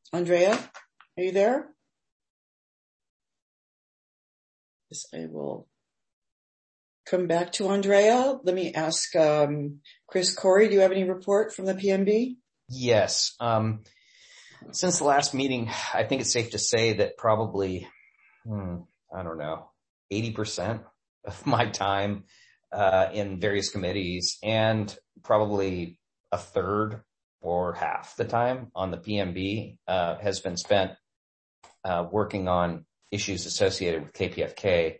Andrea, are you there? Yes, I will come back to Andrea. Let me ask Chris Corey, do you have any report from the PMB? Yes. Since the last meeting, I think it's safe to say that probably, 80% of my time in various committees and probably a third or half the time on the PMB has been spent working on issues associated with KPFK.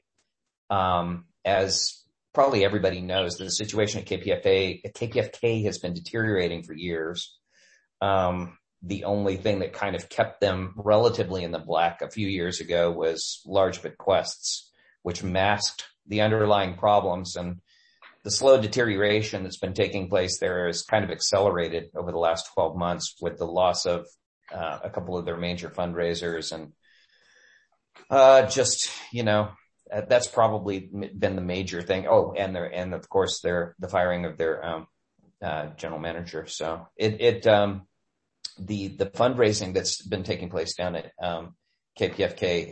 As probably everybody knows, the situation at KPFK has been deteriorating for years. The only thing that kind of kept them relatively in the black a few years ago was large bequests, which masked the underlying problems, and the slow deterioration that's been taking place there has kind of accelerated over the last 12 months with the loss of a couple of their major fundraisers. And that's probably been the major thing. Oh, and of course the firing of their general manager. So the fundraising that's been taking place down at KPFK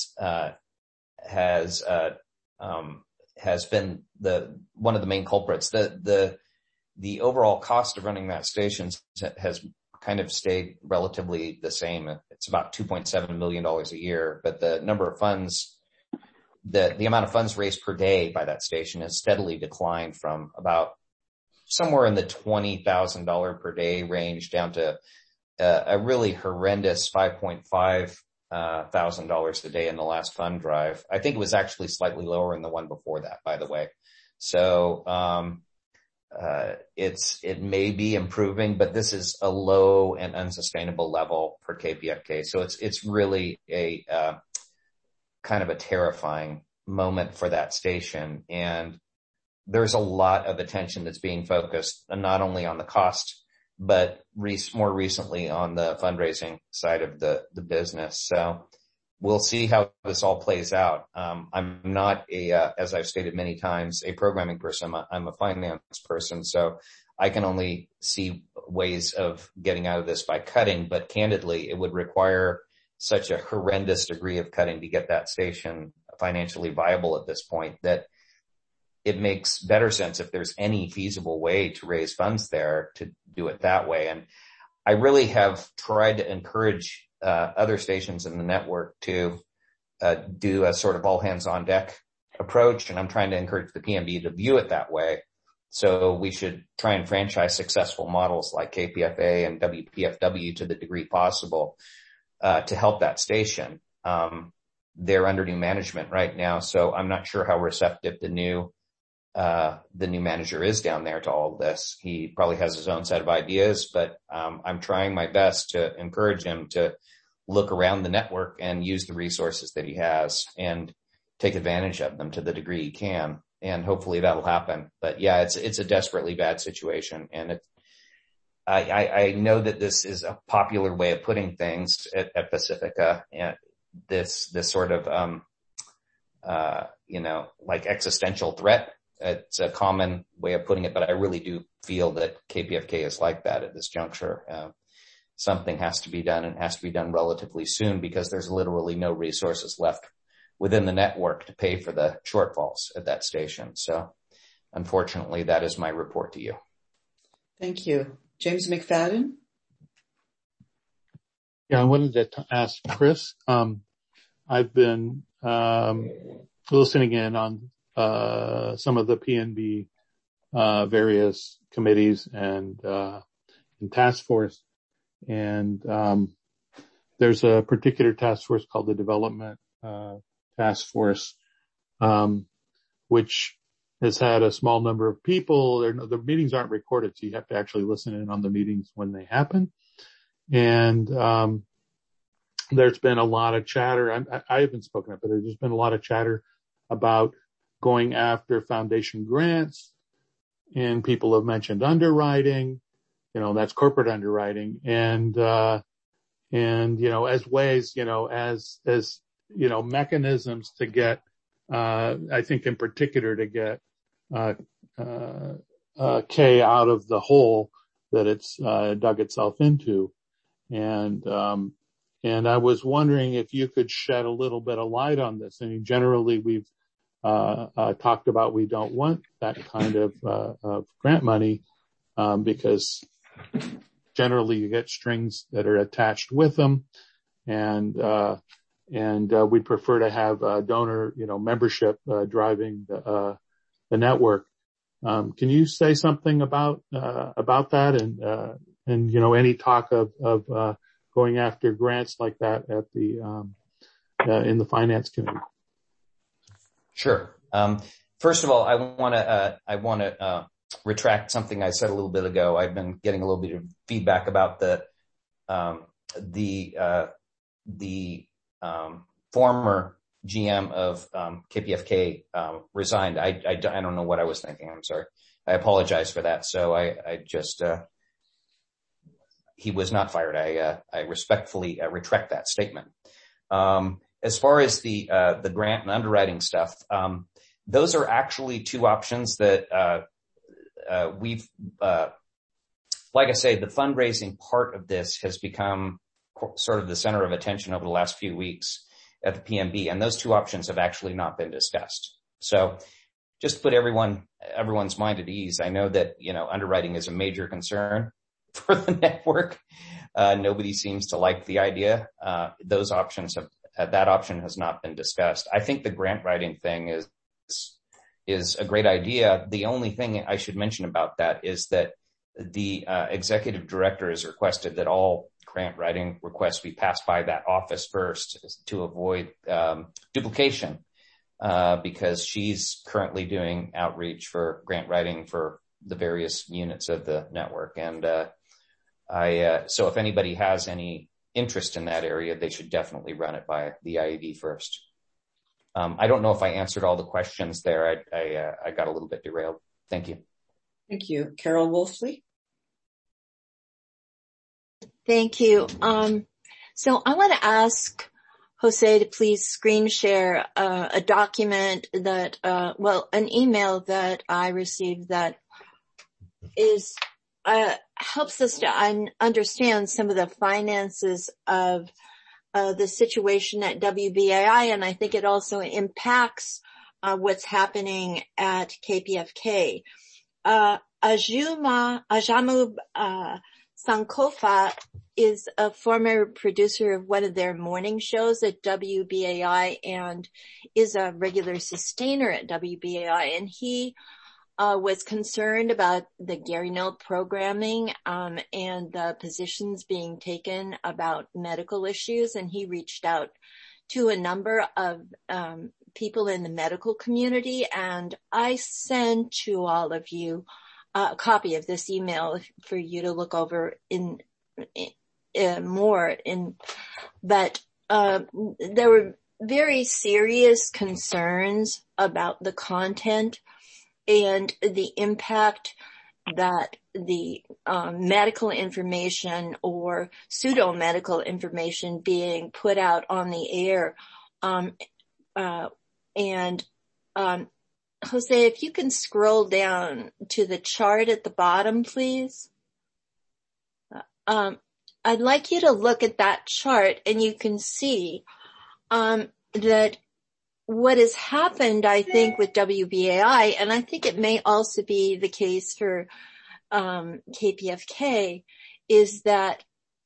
has been one of the main culprits. The overall cost of running that station has kind of stayed relatively the same. It's about $2.7 million a year, but the number of funds, the amount of funds raised per day by that station has steadily declined from about somewhere in the $20,000 per day range down to a really horrendous $5.5 thousand a day in the last fund drive. I think it was actually slightly lower in the one before that, by the way. So it may be improving, but this is a low and unsustainable level for KPFK. So it's really a kind of a terrifying moment for that station. And there's a lot of attention that's being focused not only on the cost, but more recently on the fundraising side of the business. So we'll see how this all plays out. I'm not as I've stated many times, a programming person. I'm a finance person. So I can only see ways of getting out of this by cutting, but candidly, it would require such a horrendous degree of cutting to get that station financially viable at this point that it makes better sense if there's any feasible way to raise funds there to do it that way. And I really have tried to encourage other stations in the network to do a sort of all hands on deck approach. And I'm trying to encourage the PMB to view it that way. So we should try and franchise successful models like KPFA and WPFW to the degree possible to help that station. They're under new management right now, so I'm not sure how receptive the new manager is down there to all of this. He probably has his own set of ideas, but I'm trying my best to encourage him to look around the network and use the resources that he has and take advantage of them to the degree he can. And hopefully that'll happen. But yeah, it's a desperately bad situation. And I know that this is a popular way of putting things at Pacifica, and this sort of, like existential threat. It's a common way of putting it, but I really do feel that KPFK is like that at this juncture. Something has to be done, and it has to be done relatively soon because there's literally no resources left within the network to pay for the shortfalls at that station. So unfortunately, that is my report to you. Thank you. James McFadden? Yeah, I wanted to ask Chris. I've been listening in on some of the PNB various committees and task force. And there's a particular task force called the Development Task Force, which has had a small number of people. The meetings aren't recorded, so you have to actually listen in on the meetings when they happen. And there's been a lot of chatter. I haven't spoken up, but there's been a lot of chatter about going after foundation grants, and people have mentioned underwriting. That's corporate underwriting, and as ways, as mechanisms to get, I think in particular to get K out of the hole that it's dug itself into. And And I was wondering if you could shed a little bit of light on this. I mean, generally we've talked about we don't want that kind of grant money because generally you get strings that are attached with them, and we'd prefer to have donor, membership driving the network. Can you say something about that and any talk of going after grants like that at the in the finance committee? Sure. First of all, I want to retract something I said a little bit ago. I've been getting a little bit of feedback about the former GM of KPFK resigned. I don't know what I was thinking. I'm sorry. I apologize for that. So I just he was not fired. I respectfully retract that statement. As far as the grant and underwriting stuff, those are actually two options that we've like I say, the fundraising part of this has become sort of the center of attention over the last few weeks at the PMB, and those two options have actually not been discussed. So just to put everyone's mind at ease, I know that, underwriting is a major concern for the network. Nobody seems to like the idea. Those options that option has not been discussed. I think the grant writing thing is a great idea. The only thing I should mention about that is that the executive director has requested that all grant writing requests be passed by that office first to avoid duplication, because she's currently doing outreach for grant writing for the various units of the network. And so if anybody has any interest in that area, they should definitely run it by the IAD first. I don't know if I answered all the questions there. I got a little bit derailed. Thank you. Thank you. Carol Wolfley. Thank you. So I want to ask Jose to please screen share a document that, an email that I received that is helps us to understand some of the finances of the situation at WBAI, and I think it also impacts what's happening at KPFK. Ajamu Sankofa is a former producer of one of their morning shows at WBAI and is a regular sustainer at WBAI, and he was concerned about the Gary Null programming and the positions being taken about medical issues, and he reached out to a number of people in the medical community, and I sent to all of you a copy of this email for you to look over but there were very serious concerns about the content and the impact that the medical information or pseudo-medical information being put out on the air. Jose, if you can scroll down to the chart at the bottom, please. I'd like you to look at that chart, and you can see that what has happened, I think, with WBAI, and I think it may also be the case for KPFK, is that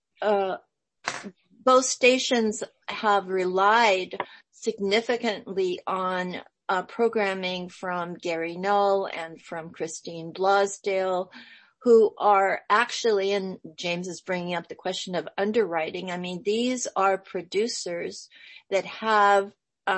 both stations have relied significantly on programming from Gary Null and from Christine Blasdale, who are actually, and James is bringing up the question of underwriting. I mean, these are producers that have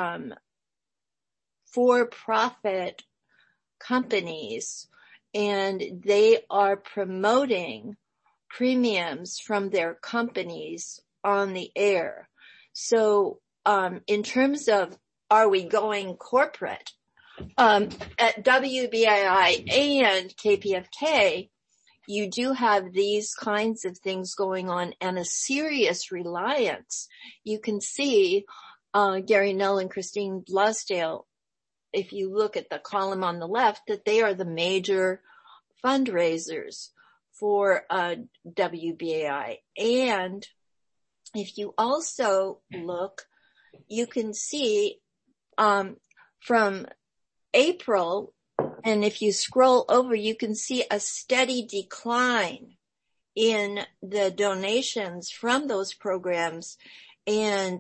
for-profit companies, and they are promoting premiums from their companies on the air. So in terms of are we going corporate, at WBAI and KPFK, you do have these kinds of things going on and a serious reliance. You can see Gary Null and Christine Blasdale, if you look at the column on the left, that they are the major fundraisers for WBAI. And if you also look, you can see from April, and if you scroll over, you can see a steady decline in the donations from those programs. And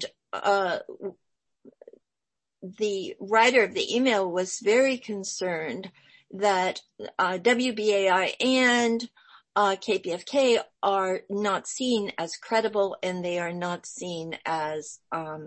the writer of the email was very concerned that WBAI and KPFK are not seen as credible, and they are not seen as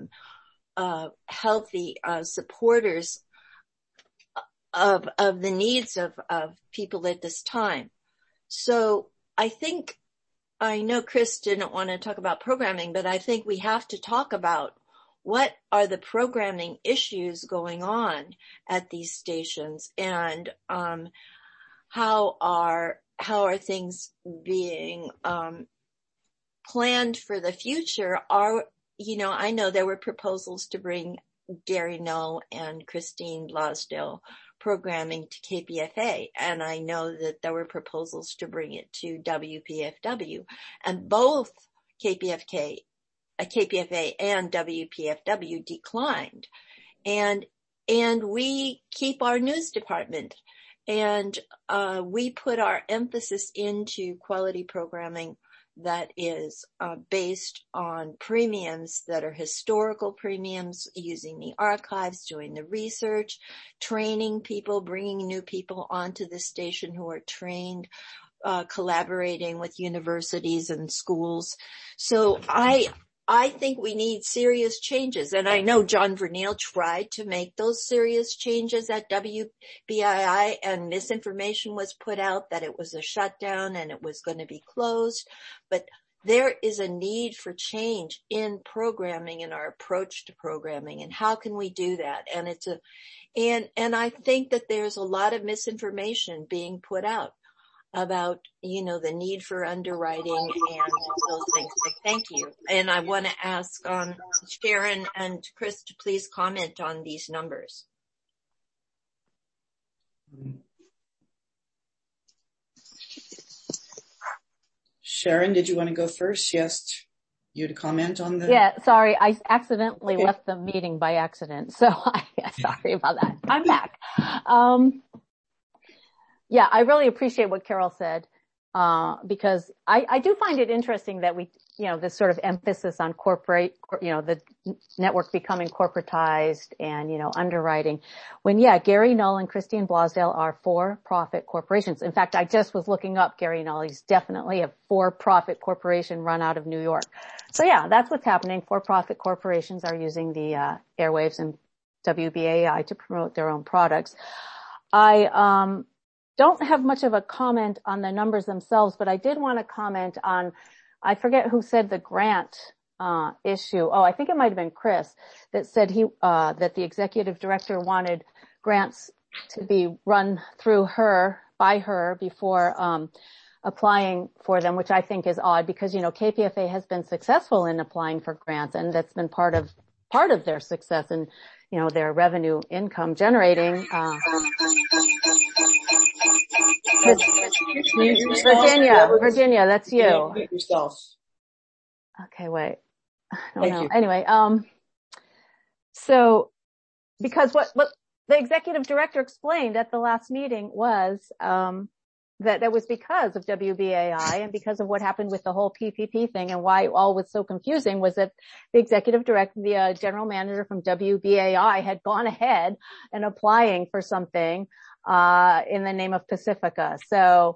healthy supporters of the needs of people at this time. So I know Chris didn't want to talk about programming, but I think we have to talk about what are the programming issues going on at these stations, and how are things being planned for the future. I know there were proposals to bring Gary Null and Christine Blasdell programming to KPFA, and I know that there were proposals to bring it to WPFW, and both KPFA and WPFW declined. And we keep our news department, and we put our emphasis into quality programming that is based on premiums that are historical premiums, using the archives, doing the research, training people, bringing new people onto the station who are trained, collaborating with universities and schools. So I think we need serious changes. And I know John Vernile tried to make those serious changes at WBAI, and misinformation was put out that it was a shutdown and it was going to be closed. But there is a need for change in programming, in our approach to programming. And how can we do that? And and I think that there's a lot of misinformation being put out about, the need for underwriting and those things. So thank you. And I want to ask Sharon and Chris to please comment on these numbers. Sharon, did you want to go first? She asked you to comment on the... Yeah, sorry. I accidentally left the meeting by accident. So sorry about that. I'm back. Yeah, I really appreciate what Carol said, because I do find it interesting that we, this sort of emphasis on the network becoming corporatized and, underwriting, when, Gary Null and Christine Blasdell are for-profit corporations. In fact, I just was looking up Gary Null. He's definitely a for-profit corporation run out of New York. So that's what's happening. For-profit corporations are using the airwaves and WBAI to promote their own products. I don't have much of a comment on the numbers themselves, but I did want to comment on, I forget who said the grant issue. Oh, I think it might have been Chris that said that the executive director wanted grants to be run through by her before applying for them, which I think is odd because, KPFA has been successful in applying for grants, and that's been part of their success and, their revenue income generating. Virginia, that's you. Yourself. Okay, wait. I don't know. Anyway, so because what the executive director explained at the last meeting was that was because of WBAI and because of what happened with the whole PPP thing, and why all was so confusing was that the executive director, the general manager from WBAI, had gone ahead and applying for something in the name of Pacifica. So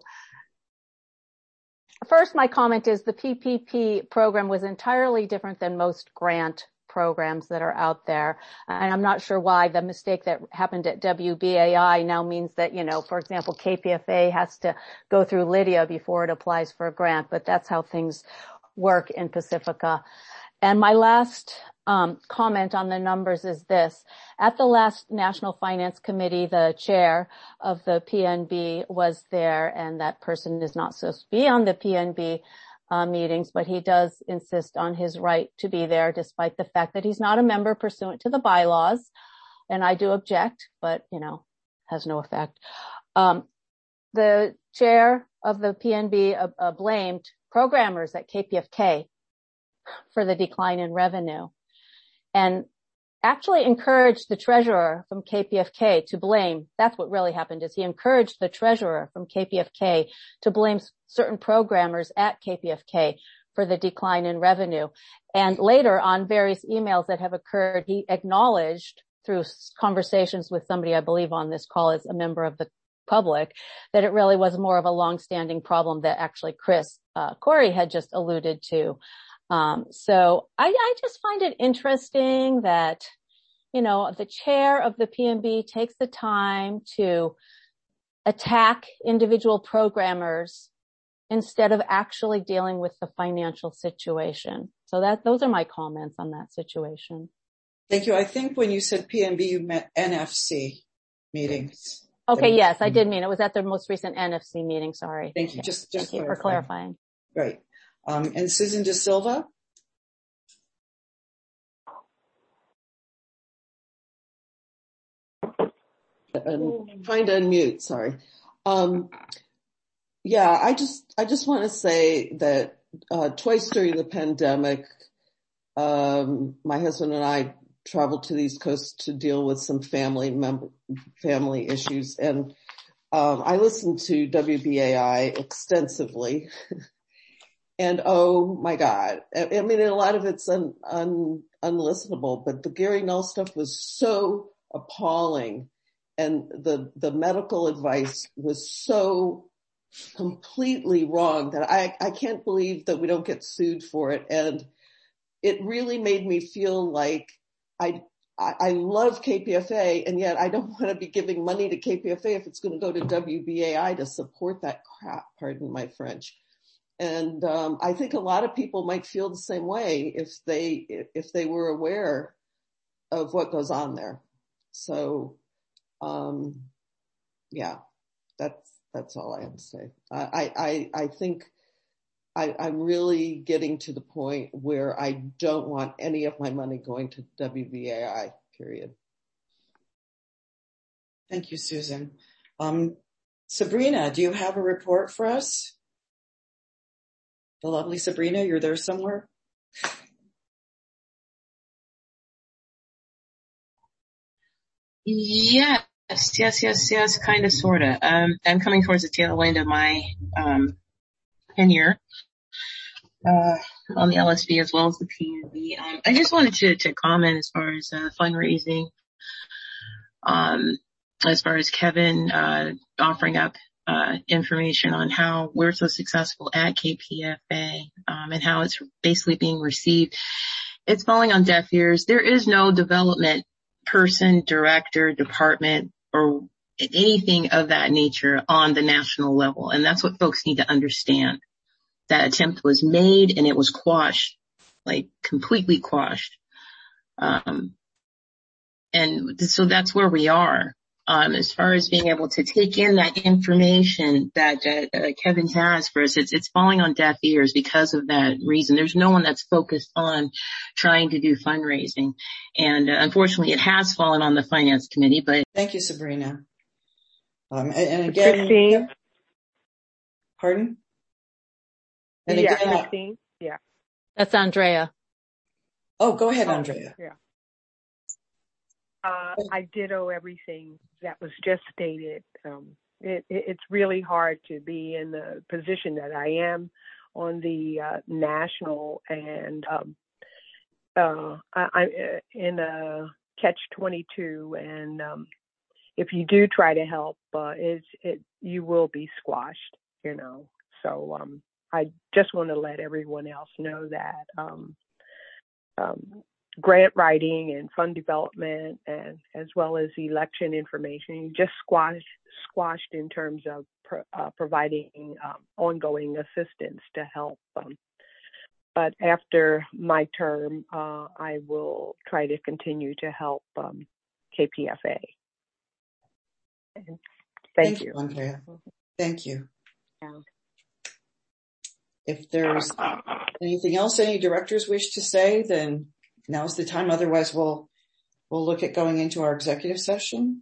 first, my comment is the PPP program was entirely different than most grant programs that are out there. And I'm not sure why the mistake that happened at WBAI now means that, for example, KPFA has to go through Lydia before it applies for a grant, but that's how things work in Pacifica. And my last comment on the numbers is this. At the last National Finance Committee, the chair of the PNB was there, and that person is not supposed to be on the PNB meetings, but he does insist on his right to be there despite the fact that he's not a member pursuant to the bylaws. And I do object, but, has no effect. The chair of the PNB blamed programmers at KPFK for the decline in revenue, and actually encouraged the treasurer from KPFK to blame. That's what really happened, is he encouraged the treasurer from KPFK to blame certain programmers at KPFK for the decline in revenue. And later, on various emails that have occurred, he acknowledged through conversations with somebody I believe on this call is a member of the public, that it really was more of a long-standing problem that actually Chris Corey had just alluded to. So I just find it interesting that, the chair of the PMB takes the time to attack individual programmers instead of actually dealing with the financial situation. So those are my comments on that situation. Thank you. I think when you said PMB, you meant NFC meetings. Okay. Yes, I did mean it was at the most recent NFC meeting. Sorry. Thank you. Yeah. Just Thank you for clarifying. Right. And Susan De Silva. Trying to unmute. Sorry. Yeah, I just want to say that twice during the pandemic, my husband and I traveled to the East Coast to deal with some family issues, and I listened to WBAI extensively. And oh my God, I mean, a lot of it's unlistenable, but the Gary Null stuff was so appalling, and the medical advice was so completely wrong that I can't believe that we don't get sued for it. And it really made me feel like I love KPFA, and yet I don't want to be giving money to KPFA if it's going to go to WBAI to support that crap, pardon my French. And I think a lot of people might feel the same way if they were aware of what goes on there. So yeah, that's all I have to say. I think I'm really getting to the point where I don't want any of my money going to WBAI, period. Thank you, Susan. Sabrina, do you have a report for us? The lovely Sabrina, you're there somewhere? Yes, kind of, sort of. I'm coming towards the tail end of my tenure on the LSB as well as the PMB. I just wanted to comment as far as fundraising, as far as Kevin offering up information on how we're so successful at KPFA, and how it's basically being received. It's falling on deaf ears. There is no development person, director, department, or anything of that nature on the national level. And that's what folks need to understand. That attempt was made and it was quashed, like completely quashed. And so that's where we are. As far as being able to take in that information that Kevin has for us, it's falling on deaf ears because of that reason. There's no one that's focused on trying to do fundraising. And unfortunately, it has fallen on the finance committee. But thank you, Sabrina. And again, Christine. Pardon? And yeah, again, Christine. Yeah. That's Andrea. Oh, go ahead, Andrea. Yeah. I ditto everything that was just stated. It's really hard to be in the position that I am on the national, and I'm in a catch-22. And if you do try to help, you will be squashed. So I just want to let everyone else know that. Grant writing and fund development, and as well as election information, just squashed in terms of providing ongoing assistance to help. But after my term, I will try to continue to help KPFA. Thank you, Andrea. Thank you. Yeah. If there's anything else any directors wish to say, then now's the time. Otherwise, we'll look at going into our executive session.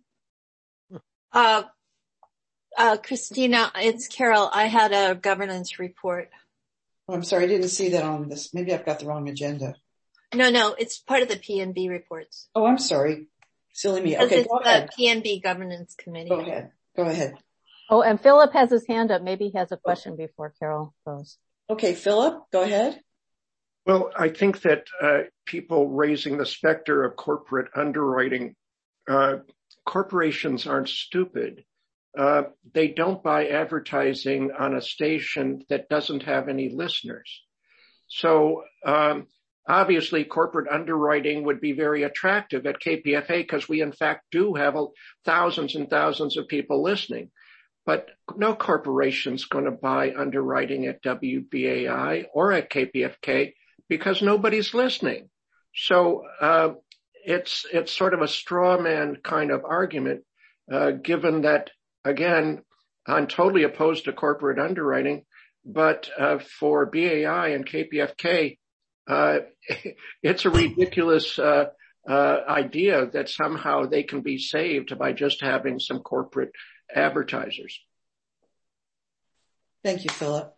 Christina, it's Carol. I had a governance report. Oh, I'm sorry, I didn't see that on this. Maybe I've got the wrong agenda. No, it's part of the PNB reports. Oh, I'm sorry. Silly me. Okay, go ahead. The PNB Governance Committee. Go ahead. Oh, and Philip has his hand up. Maybe he has a question before Carol goes. Okay, Philip, go ahead. Well, I think that people raising the specter of corporate underwriting, corporations aren't stupid. They don't buy advertising on a station that doesn't have any listeners. So obviously, corporate underwriting would be very attractive at KPFA because we, in fact, do have thousands and thousands of people listening. But no corporation's going to buy underwriting at WBAI or at KPFK because nobody's listening. So it's sort of a straw man kind of argument, given that, again, I'm totally opposed to corporate underwriting, but for BAI and KPFK, it's a ridiculous idea that somehow they can be saved by just having some corporate advertisers. Thank you, Philip.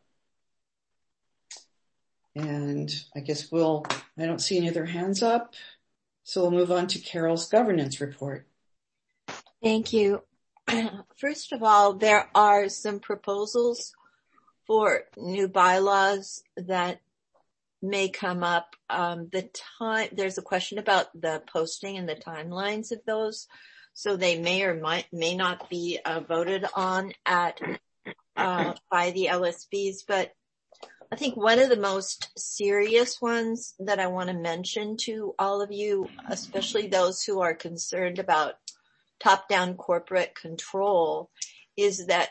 And I guess I don't see any other hands up, so we'll move on to Carol's governance report. Thank you. First of all, there are some proposals for new bylaws that may come up. There's a question about the posting and the timelines of those, so they may or may not be voted on by the LSBs. But I think one of the most serious ones that I want to mention to all of you, especially those who are concerned about top-down corporate control, is that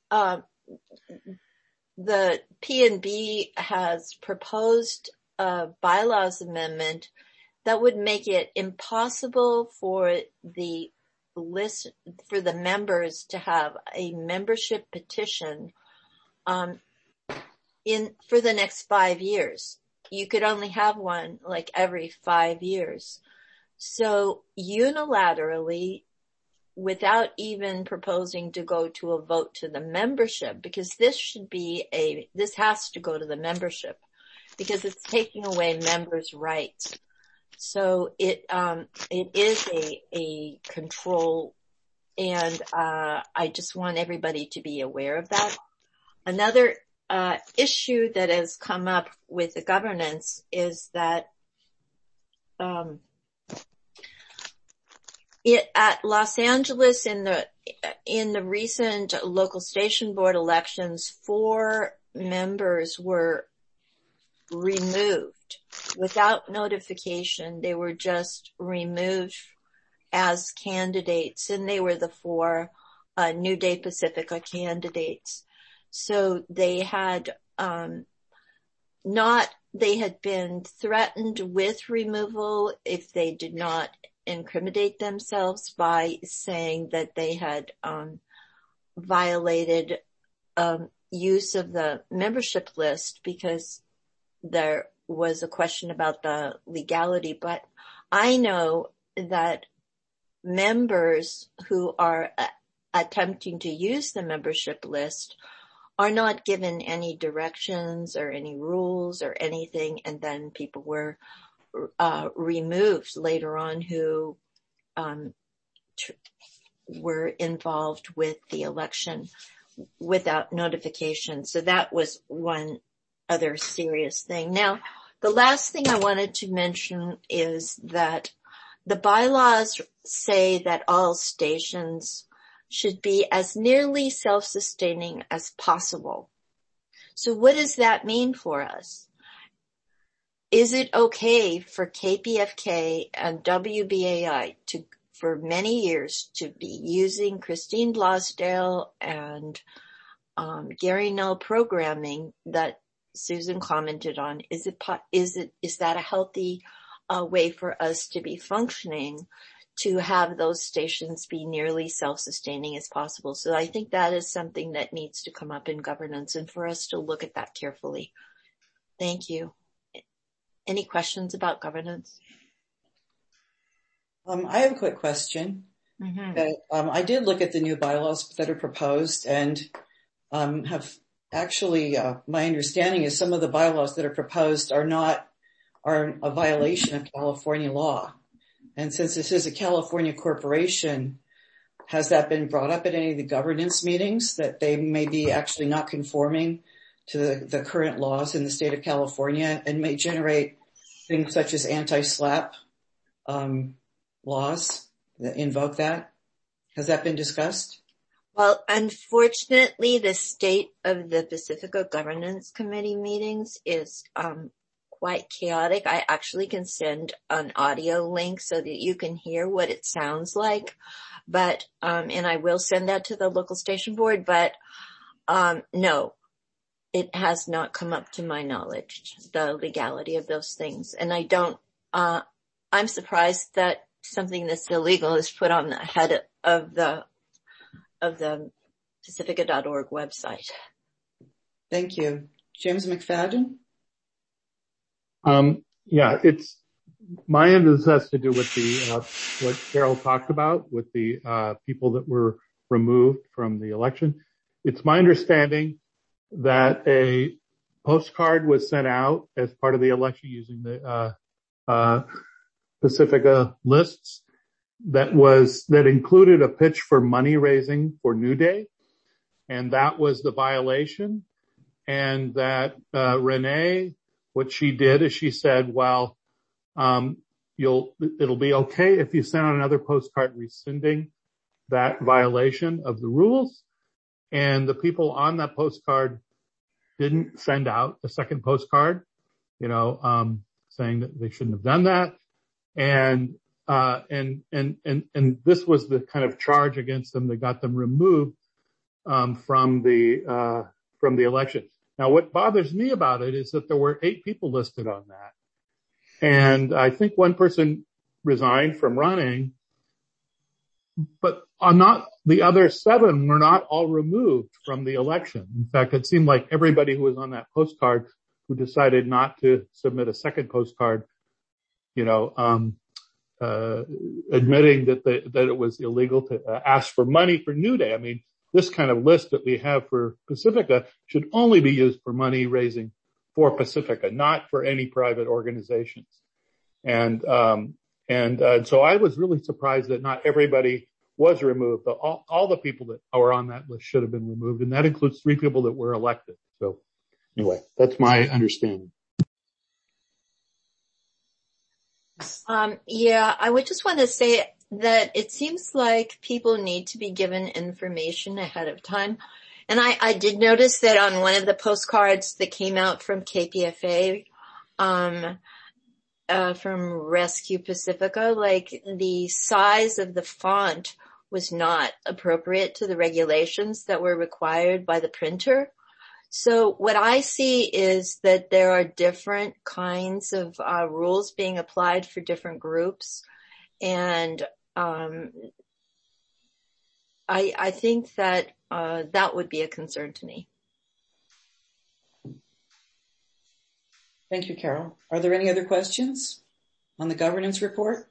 the PNB has proposed a bylaws amendment that would make it impossible for the members to have a membership petition for the next 5 years. You could only have one like every 5 years. So unilaterally, without even proposing to go to a vote to the membership, because this has to go to the membership because it's taking away members' rights. So it is a control, and I just want everybody to be aware of that. Another issue that has come up with the governance is that at Los Angeles in the recent local station board elections, 4 members were removed without notification. They were just removed as candidates, and they were the 4 New Day Pacifica candidates. So they had been threatened with removal if they did not incriminate themselves by saying that they had violated use of the membership list because there was a question about the legality. But I know that members who are attempting to use the membership list are not given any directions or any rules or anything, and then people were removed later on who were involved with the election without notification. So that was one other serious thing. Now, the last thing I wanted to mention is that the bylaws say that all stations should be as nearly self-sustaining as possible. So what does that mean for us? Is it okay for KPFK and WBAI for many years to be using Christine Blosdale and Gary Null programming that Susan commented on? Is that a healthy way for us to be functioning, to have those stations be nearly self-sustaining as possible? So I think that is something that needs to come up in governance, and for us to look at that carefully. Thank you. Any questions about governance? I have a quick question. Mm-hmm. I did look at the new bylaws that are proposed and have actually, my understanding is some of the bylaws that are proposed are a violation of California law. And since this is a California corporation, has that been brought up at any of the governance meetings that they may be actually not conforming to the current laws in the state of California and may generate things such as anti-SLAPP laws that invoke that? Has that been discussed? Well, unfortunately, the state of the Pacifica Governance Committee meetings is quite chaotic. I actually can send an audio link so that you can hear what it sounds like. But, and I will send that to the local station board, but, no, it has not come up to my knowledge, the legality of those things. And I'm surprised that something that's illegal is put on the head of the Pacifica.org website. Thank you. James McFadden? Yeah, it's my end. This has to do with what Carol talked about with the people that were removed from the election. It's my understanding that a postcard was sent out as part of the election using the Pacifica lists that included a pitch for money raising for New Day, and that was the violation. And that Renee, what she did is she said, well, it'll be okay if you send out another postcard rescinding that violation of the rules. And the people on that postcard didn't send out a second postcard, saying that they shouldn't have done that. And this was the kind of charge against them that got them removed, from the election. Now, what bothers me about it is that there were 8 people listed on that. And I think one person resigned from running, but the other 7 were not all removed from the election. In fact, it seemed like everybody who was on that postcard who decided not to submit a second postcard, admitting that it was illegal to ask for money for New Day. I mean, this kind of list that we have for Pacifica should only be used for money raising for Pacifica, not for any private organizations. And so I was really surprised that not everybody was removed. All the people that are on that list should have been removed, and that includes 3 people that were elected. So anyway, that's my understanding. Yeah, I would just want to say that it seems like people need to be given information ahead of time. And I did notice that on one of the postcards that came out from KPFA, from Rescue Pacifica, like the size of the font was not appropriate to the regulations that were required by the printer. So what I see is that there are different kinds of rules being applied for different groups. And I think that that would be a concern to me. Thank you, Carol. Are there any other questions on the governance report?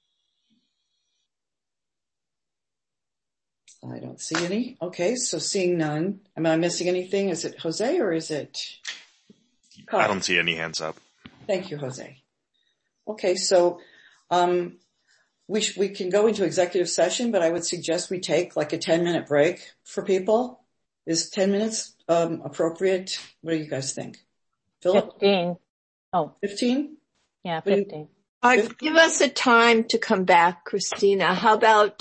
I don't see any. Okay, so seeing none. Am I missing anything? Is it Jose or is it Carl? I don't see any hands up. Thank you, Jose. Okay, so we can go into executive session, but I would suggest we take like a 10-minute break for people. Is 10 minutes appropriate? What do you guys think? Philip? 15. Oh. 15? Yeah, 15. Give us a time to come back, Christina. How about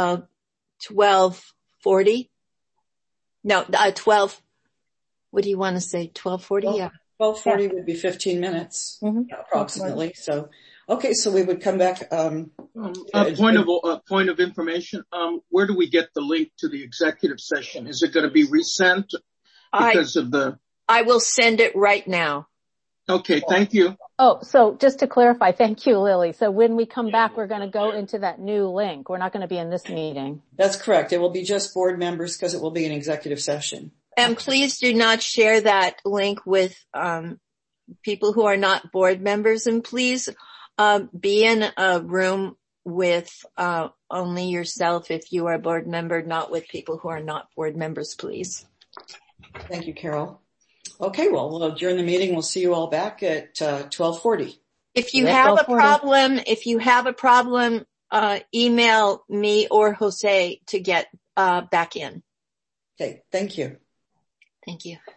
12:40? No, 12. What do you want to say? 12:40? Yeah. 12:40 would be 15 minutes, approximately. So, okay, so we would come back. A point of information. Where do we get the link to the executive session? Is it going to be resent because of the? I will send it right now. Okay, thank you. Oh, so just to clarify, thank you, Lily. So when we come back, we're going to go into that new link. We're not going to be in this meeting. That's correct. It will be just board members because it will be an executive session. And please do not share that link with people who are not board members. And please be in a room with only yourself if you are a board member, not with people who are not board members, please. Thank you, Carol. Okay, well, we'll adjourn the meeting. We'll see you all back at 12:40. If you have a problem, email me or Jose to get back in. Okay, thank you. Thank you.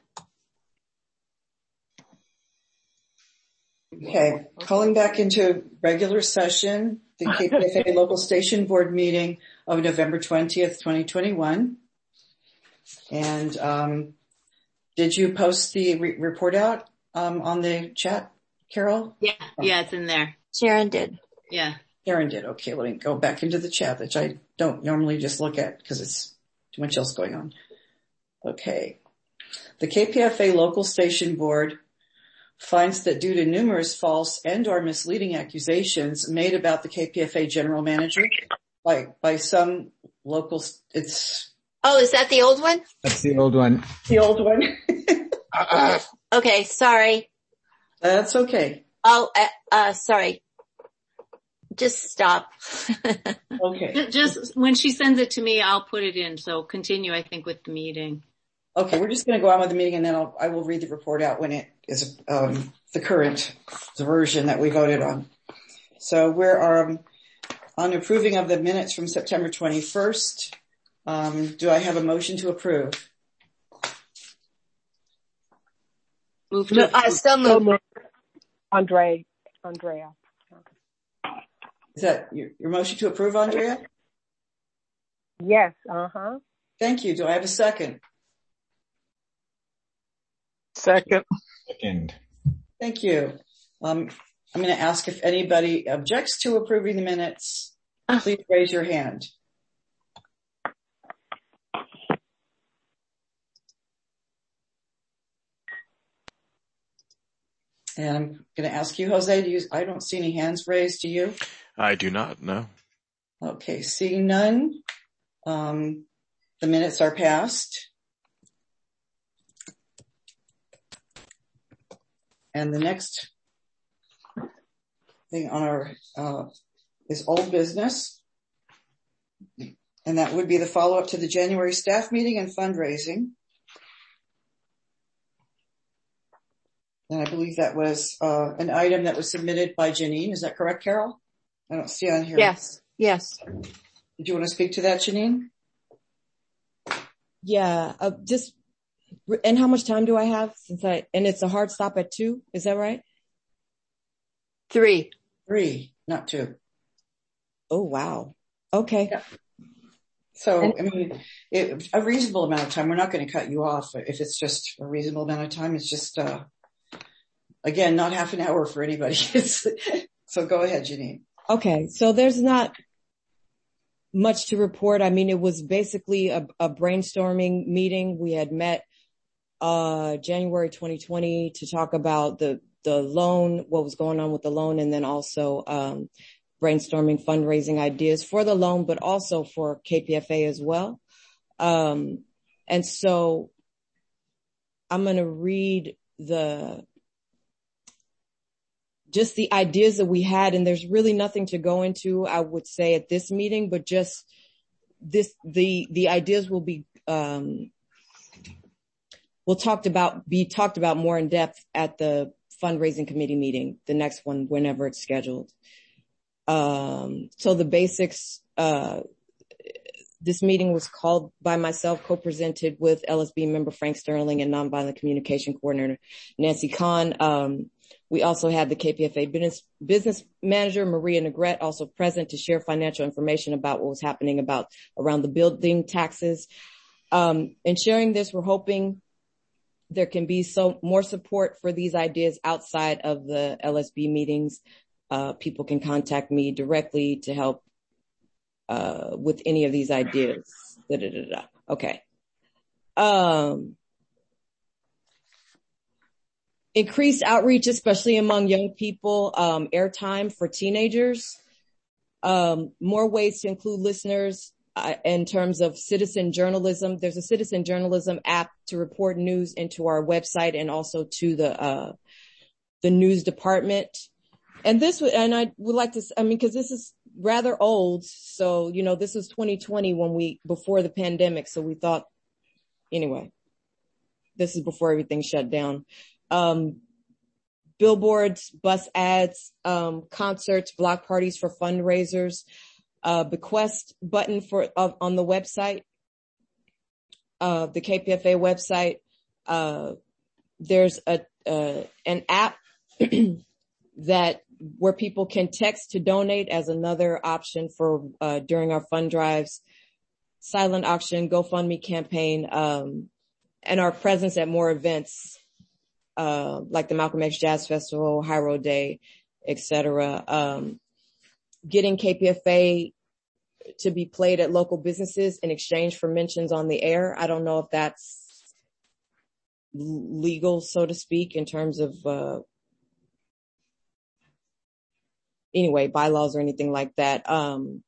Okay, calling back into regular session, the KPFA Local Station Board meeting of November 20th, 2021. And did you post the report out on the chat, Carol? Yeah, it's in there. Sharon did. Yeah. Sharon did. Okay, let me go back into the chat, which I don't normally just look at because it's too much else going on. Okay. The KPFA Local Station Board finds that due to numerous false and or misleading accusations made about the KPFA general manager by some local, Oh, is that the old one? That's the old one. The old one. Okay, sorry. That's okay. Oh, sorry. Just stop. Okay. Just when she sends it to me, I'll put it in. So continue, I think, with the meeting. Okay, we're just going to go on with the meeting, and then I will read the report out when it is the current version that we voted on. So we're on approving of the minutes from September 21st. Do I have a motion to approve? Move to approve. Andrea. Is that your motion to approve, Andrea? Yes. Thank you. Do I have a second? Second. Thank you. I'm going to ask if anybody objects to approving the minutes. Please raise your hand. And I'm going to ask you, Jose, I don't see any hands raised. Do you? I do not, no. Okay, seeing none, the minutes are passed. And the next thing on our is old business. And that would be the follow-up to the January staff meeting and fundraising. And I believe that was an item that was submitted by Janine. Is that correct, Carol? I don't see on here. Yes. Did you want to speak to that, Janine? Yeah, and how much time do I have? And it's a hard stop at 2, is that right? 3, not 2. Oh, wow. Okay. Yeah. So, I mean, a reasonable amount of time. We're not going to cut you off if it's just a reasonable amount of time. It's just, again, not half an hour for anybody. So go ahead, Janine. Okay. So there's not much to report. I mean, it was basically a brainstorming meeting. We had met January 2020 to talk about the loan, what was going on with the loan, and then also brainstorming fundraising ideas for the loan, but also for KPFA as well. And so I'm going to read just the ideas that we had, and there's really nothing to go into, I would say, at this meeting, but just the ideas will be be talked about more in depth at the fundraising committee meeting, the next one, whenever it's scheduled. So the basics, this meeting was called by myself, co-presented with LSB member Frank Sterling and Nonviolent Communication Coordinator Nancy Kahn. We also had the KPFA business manager, Maria Negrete, also present to share financial information about what was happening around the building taxes. In sharing this, we're hoping there can be more support for these ideas outside of the LSB meetings. People can contact me directly to help with any of these ideas. Okay. Increased outreach, especially among young people, airtime for teenagers, more ways to include listeners in terms of citizen journalism. There's a citizen journalism app to report news into our website and also to the news department. And I would like to, because this is rather old. So, this was 2020 before the pandemic. So we thought, anyway, this is before everything shut down. Billboards, bus ads, concerts, block parties for fundraisers, bequest button on the website, the KPFA website. There's an app that where people can text to donate as another option for during our fund drives, silent auction, GoFundMe campaign, and our presence at more events like the Malcolm X Jazz Festival, High Road Day, etc. Getting KPFA to be played at local businesses in exchange for mentions on the air. I don't know if that's legal, so to speak, in terms of bylaws or anything like that. And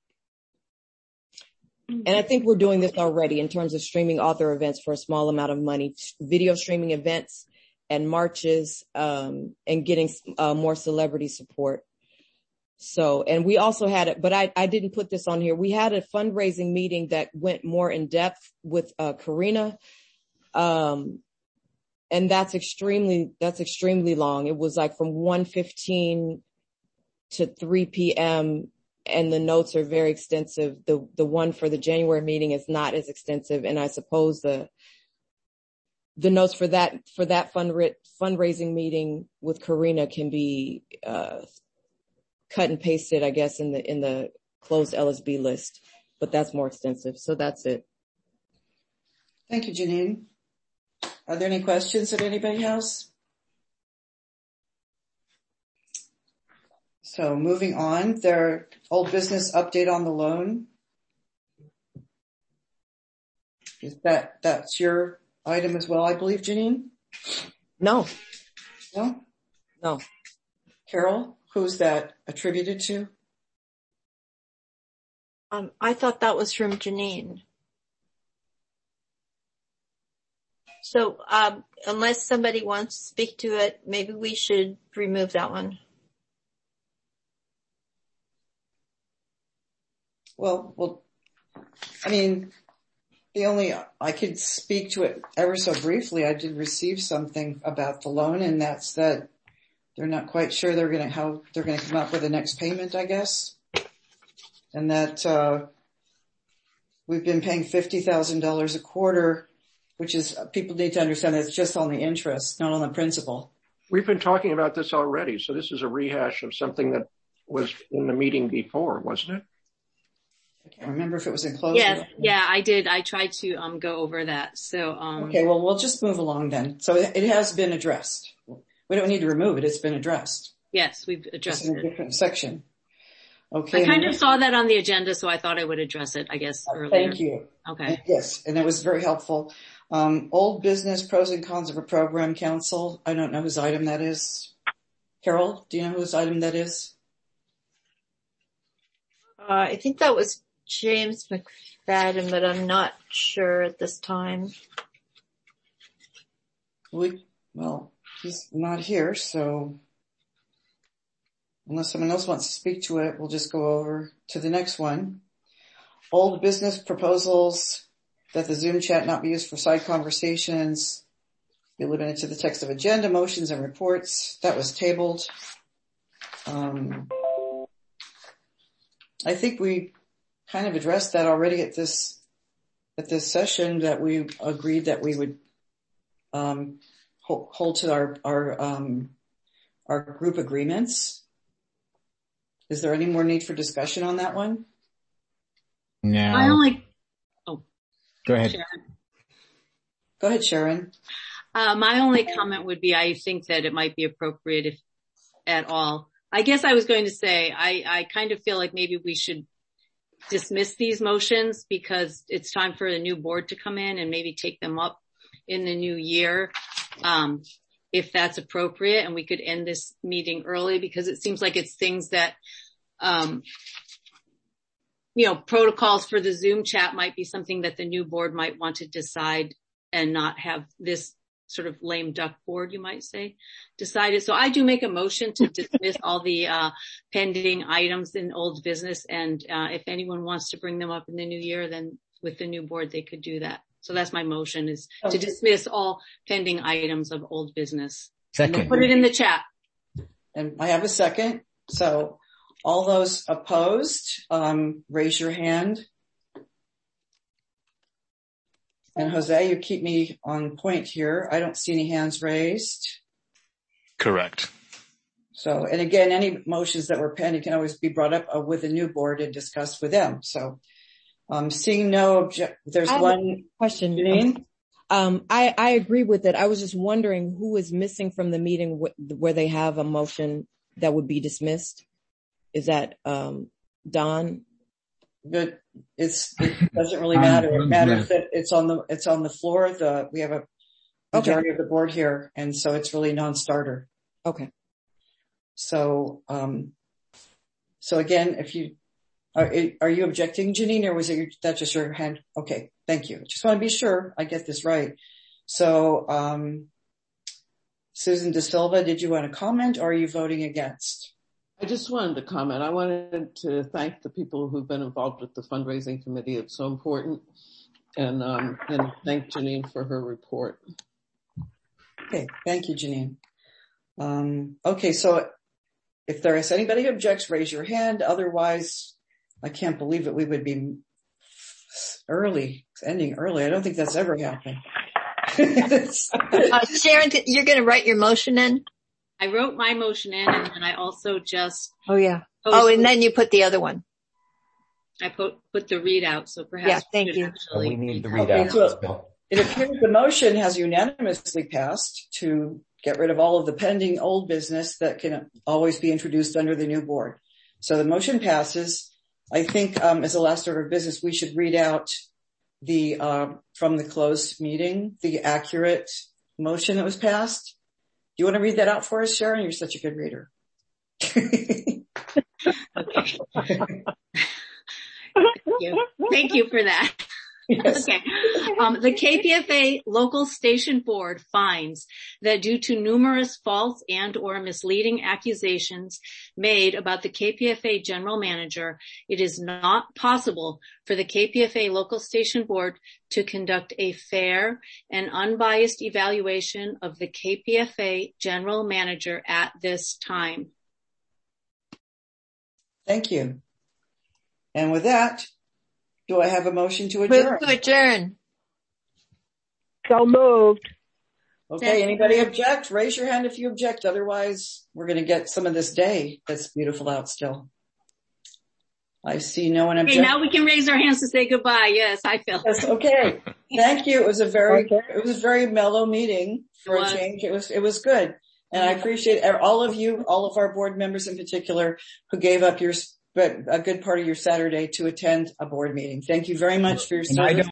I think we're doing this already in terms of streaming author events for a small amount of money, video streaming events and marches, and getting more celebrity support. So, and we also had it, but I didn't put this on here. We had a fundraising meeting that went more in depth with Karina. And that's extremely long. It was like from 1:15 to 3 p.m. and the notes are very extensive. The one for the January meeting is not as extensive. And I suppose the notes for that fundraising meeting with Karina can be, cut and pasted, I guess, in the closed LSB list, but that's more extensive. So that's it. Thank you, Janine. Are there any questions that anybody has? So moving on, their old business update on the loan. Is that's your item as well, I believe, Janine? No. No? Carol, who's that attributed to? I thought that was from Janine. So, unless somebody wants to speak to it, maybe we should remove that one. Well, I mean, I could speak to it ever so briefly. I did receive something about the loan, and that's that they're not quite sure how they're gonna come up with the next payment, I guess. And that, we've been paying $50,000 a quarter, which is, people need to understand that's just on the interest, not on the principal. We've been talking about this already, so this is a rehash of something that was in the meeting before, wasn't it? I can't remember if it was in closed. Yes, yeah, I did. I tried to go over that. So okay, well, we'll just move along then. So it has been addressed. We don't need to remove it. It's been addressed. Yes, we've addressed it. In a different section. Okay. I kind of saw that on the agenda, so I thought I would address it, I guess, earlier. Thank you. Okay. Yes, and it was very helpful. Old business pros and cons of a program council. I don't know whose item that is. Carol, do you know whose item that is? I think that was James McFadden, but I'm not sure at this time. Well, he's not here, so unless someone else wants to speak to it, we'll just go over to the next one. Old business proposals that the Zoom chat not be used for side conversations, be limited to the text of agenda, motions, and reports. That was tabled. I think we kind of addressed that already at this session, that we agreed that we would hold to our group agreements. Is there any more need for discussion on that one? No. Go ahead. Sharon. Go ahead, Sharon. My only comment would be, I think that it might be appropriate, if at all. I guess I was going to say, I kind of feel like maybe we should dismiss these motions because it's time for the new board to come in and maybe take them up in the new year, if that's appropriate, and we could end this meeting early, because it seems like it's things that, protocols for the Zoom chat might be something that the new board might want to decide and not have this sort of lame duck board, you might say, decided. So I do make a motion to dismiss all the pending items in old business. And if anyone wants to bring them up in the new year, then with the new board, they could do that. So that's my motion, is to dismiss all pending items of old business. Second. Put it in the chat. And I have a second. So all those opposed, raise your hand. And Jose, you keep me on point here. I don't see any hands raised. Correct. So, and again, any motions that were pending can always be brought up with the new board and discussed with them. So, seeing no there's one question. Janine? I agree with it. I was just wondering who is missing from the meeting where they have a motion that would be dismissed. Is that, Don? It doesn't really matter. It matters that it's on the floor. We have a majority of the board here, and so it's really non-starter. Okay. So again, are you objecting, Janine, or was that just your hand? Okay. Thank you. Just want to be sure I get this right. So, Susan De Silva, did you want to comment, or are you voting against? I just wanted to comment. I wanted to thank the people who've been involved with the fundraising committee. It's so important. And thank Janine for her report. Okay. Thank you, Janine. Okay. So if there is anybody who objects, raise your hand. Otherwise, I can't believe that we would be ending early. I don't think that's ever happened. Sharon, you're going to write your motion in? I wrote my motion in, and then I also just... Oh, yeah. And then you put the other one. I put the readout, so perhaps... Yeah, thank you. We need the readout. So it appears the motion has unanimously passed to get rid of all of the pending old business that can always be introduced under the new board. So the motion passes. I think as a last order of business, we should read out from the closed meeting, the accurate motion that was passed. Do you want to read that out for us, Sharon? You're such a good reader. Okay. Thank you for that. Yes. Okay. The KPFA local station board finds that due to numerous false and or misleading accusations made about the KPFA general manager, it is not possible for the KPFA local station board to conduct a fair and unbiased evaluation of the KPFA general manager at this time. Thank you. And with that, do I have a motion to adjourn? Move to adjourn. So moved. Okay, anybody object? Raise your hand if you object. Otherwise, we're going to get some of this day that's beautiful out still. I see no one object. Okay, now we can raise our hands to say goodbye. Yes, I feel. Yes, okay. Thank you. It was a very mellow meeting for a change. It was good. And I appreciate all of you, all of our board members in particular, who gave up a good part of your Saturday to attend a board meeting. Thank you very much for your service.